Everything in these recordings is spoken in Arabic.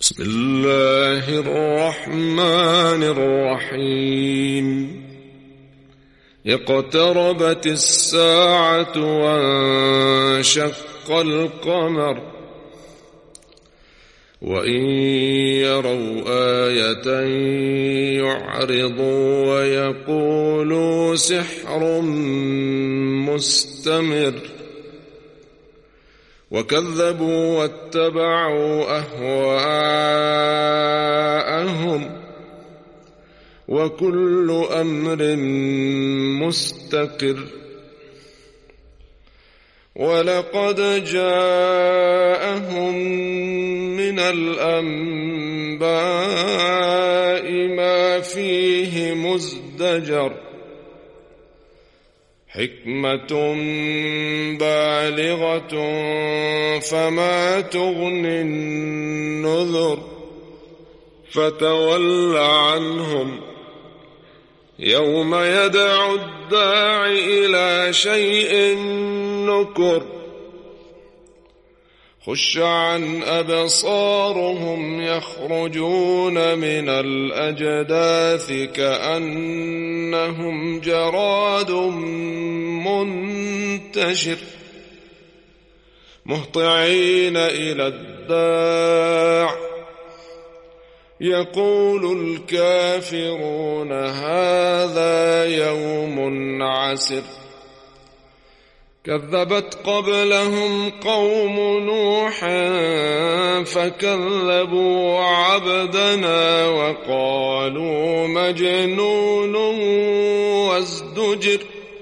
بسم الله الرحمن الرحيم اقتربت الساعة وانشق القمر وإن يروا آية يعرضوا ويقولوا سحر مستمر وكذبوا واتبعوا أهواءهم وكل أمر مستقر ولقد جاءهم من الأنباء ما فيه مزدجر حكمة بالغة فما تغني النذر فتول عنهم يوم يدعو الداع إلى شيء نكر خش عن أبصارهم يخرجون من الأجداث كأنهم جراد منتشر مهطعين إلى الداع يقول الكافرون هذا يوم عسر كذبت قبلهم قوم نوح فكذبوا عبدنا وقالوا مجنون وازدجر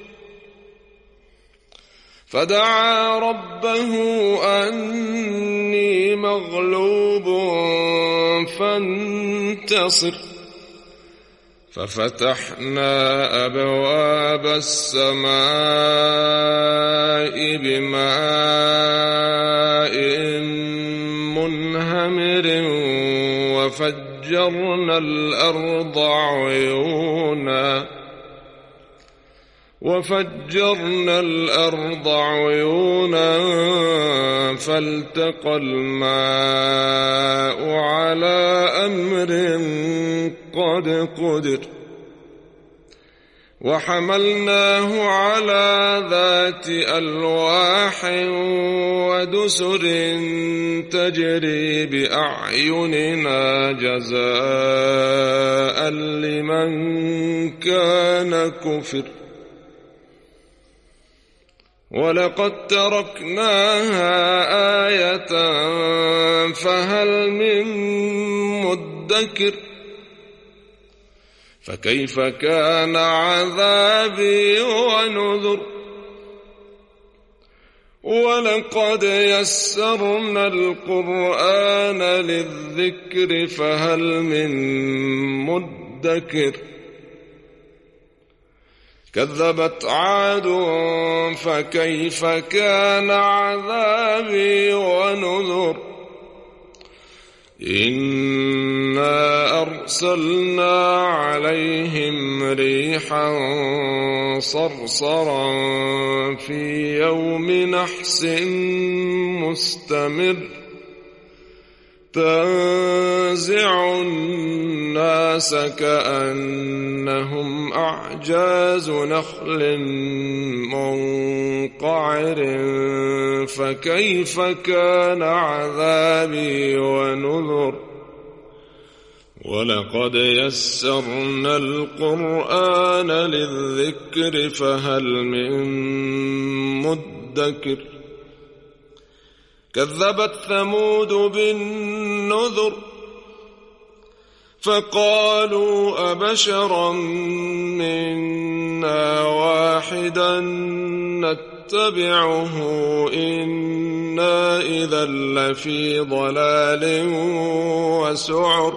فدعا ربه أني مغلوب فانتصر ففتحنا أبواب السماء بماء منهمر وفجرنا الأرض عيونا فالتقى الماء على أمر قد قدر وحملناه على ذات ألواح ودسر تجري بأعيننا جزاء لمن كان كفر ولقد تركناها آية فهل من مدكر فكيف كان عذابي ونذر ولقد يسرنا القرآن للذكر فهل من مدكر كذبت عاد فكيف كان عذابي ونذر إنا أرسلنا عليهم ريحا صرصرا في يوم نحس مستمر تنزع الناس كأنهم أعجاز نخل منقعر فكيف كان عذابي ونذر ولقد يسرنا القرآن للذكر فهل من مدكر كذبت ثمود بالنذر فقالوا أبشرا منا واحدا نتبعه إنا إذا لفي ضلال وسعر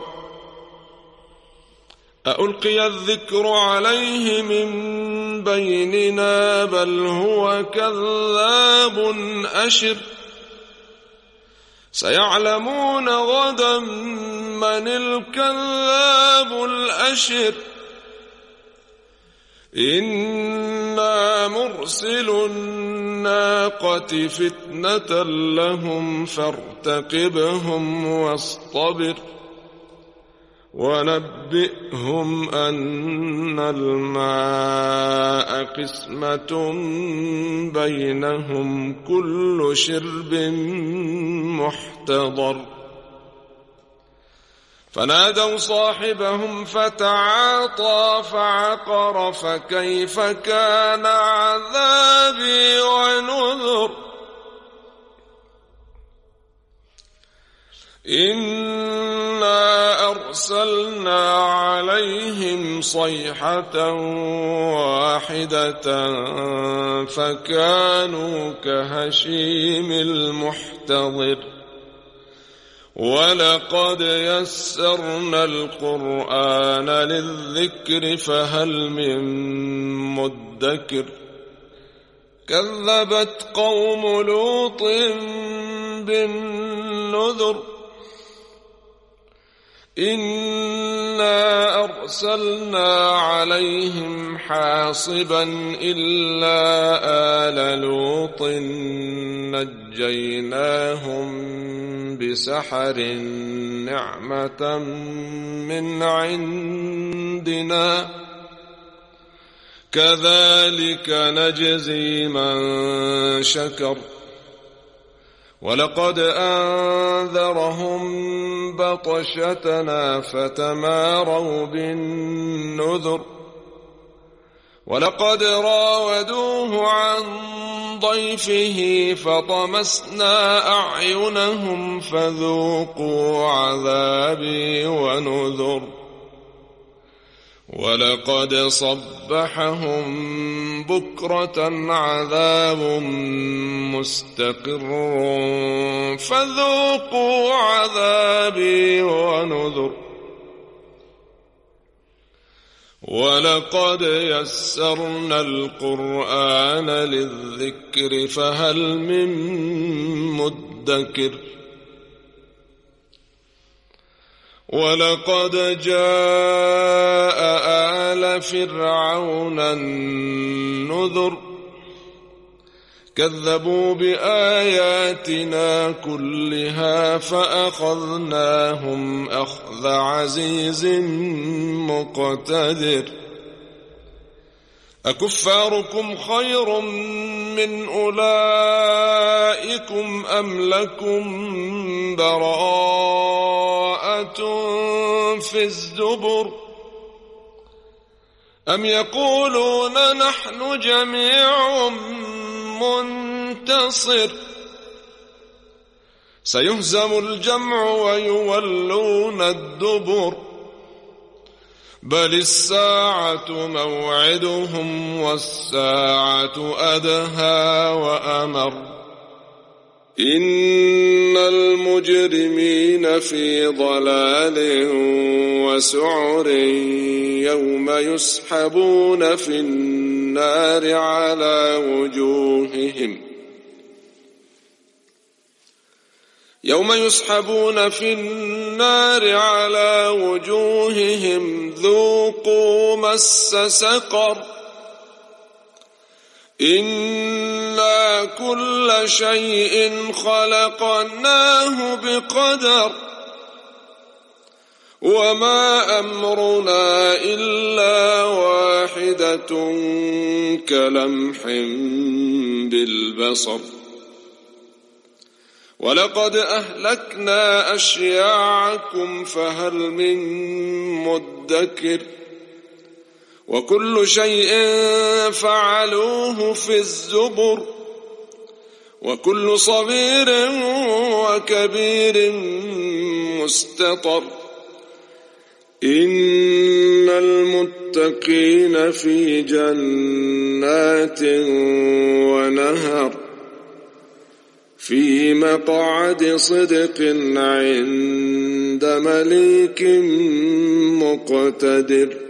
ألقي الذكر عليه من بيننا بل هو كذاب أشر سيعلمون غدا من الكذاب الأشر إنا إنا مرسل الناقة فتنة لهم فارتقبهم واصطبر ونبئهم أن الماء قسمة بينهم كل شرب محتضر فنادوا صاحبهم فتعاطى فعقر فكيف كان عذابي ونذر إنا أرسلنا عليهم صيحة واحدة فكانوا كهشيم المحتضر ولقد يسرنا القرآن للذكر فهل من مدكر كذبت قوم لوط بالنذر إنا أرسلنا عليهم حاصبا إلا آل لوط نجيناهم بسحر نعمة من عندنا كذلك نجزي من شكر ولقد أنذرهم بطشتنا فتماروا بالنذر ولقد راودوه عن ضيفه فطمسنا أعينهم فذوقوا عذابي ونذر ولقد صبحهم بكرة عذاب مستقر فذوقوا عذابي ونذر ولقد يسرنا القرآن للذكر فهل من مدكر ولقد جاء آل فرعون النذر كذبوا بآياتنا كلها فأخذناهم أخذ عزيز مقتدر أكفاركم خير من أولئكم أم لكم براءة في الزبر أم يقولون نحن جميع منتصر سيهزم الجمع ويولون الدبر بل الساعة موعدهم والساعة أدهى وأمر إن المجرمين في ضلال وسعر يوم يسحبون في النار على وجوههم يوم يسحبون في النار على وجوههم ذوقوا مس سقر إنا كل شيء خلقناه بقدر وما أمرنا إلا واحدة كلمح بالبصر ولقد أهلكنا أشياعكم فهل من مدكر وكل شيء فعلوه في الزبر وكل صغير وكبير مستطر إن المتقين في جنات ونهر في مقعد صدق عند مليك مقتدر